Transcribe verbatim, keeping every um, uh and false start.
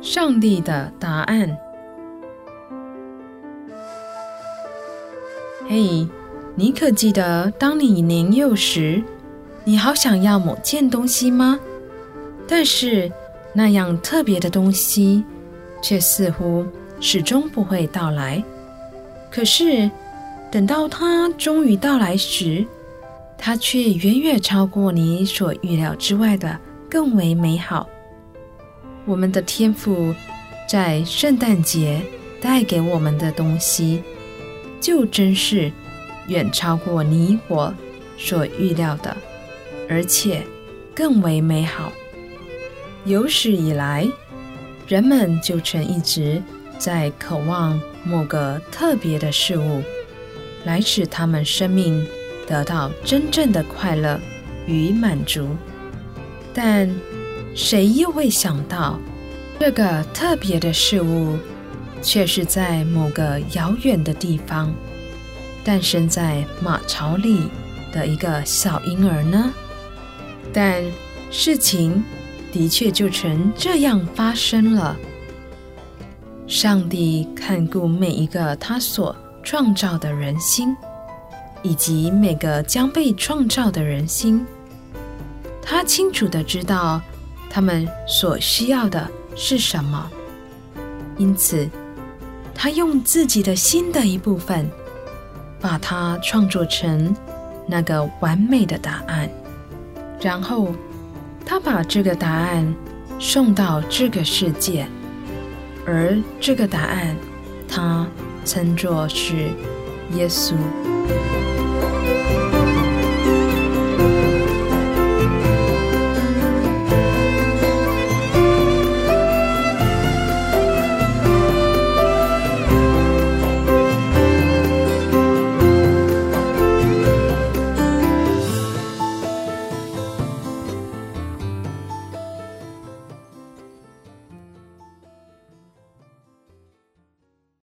上帝的答案。嘿，你可记得当你年幼时，你好想要某件东西吗？但是那样特别的东西却似乎始终不会到来。可是等到它终于到来时，它却远远超过你所预料之外的更为美好。我们的天父在圣诞节带给我们的东西，就真是远超过你我所预料的，而且更为美好。有史以来，人们就曾一直在渴望某个特别的事物，来使他们生命得到真正的快乐与满足。但谁又会想到，这个特别的事物却是在某个遥远的地方，诞生在马槽里的一个小婴儿呢？但事情的确就曾这样发生了。上帝看顾每一个他所创造的人心，以及每个将被创造的人心。他清楚地知道他们所需要的是什么，因此他用自己的心的一部分，把它创作成那个完美的答案，然后他把这个答案送到这个世界，而这个答案他称作是耶稣。